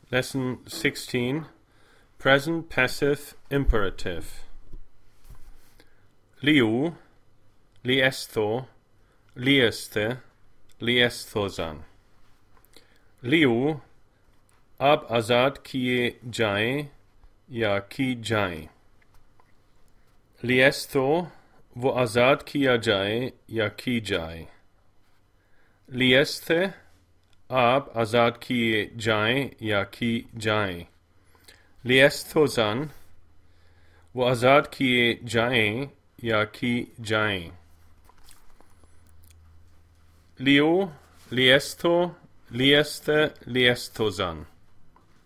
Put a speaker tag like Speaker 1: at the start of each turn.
Speaker 1: Lesson 16, Present Passive Imperative. Liu, liestho, lieste, liesthozan. Liu आप आज़ाद किए जाएं या की जाएं। लिएस्तो वो आज़ाद किया जाए या की जाए। लिएस्थे आप आज़ाद किए जाएं या की जाएं। लिएस्थोज़न वो आज़ाद किए जाएं या की जाएं। लियो, लिएस्थो, lieste, liesthozan.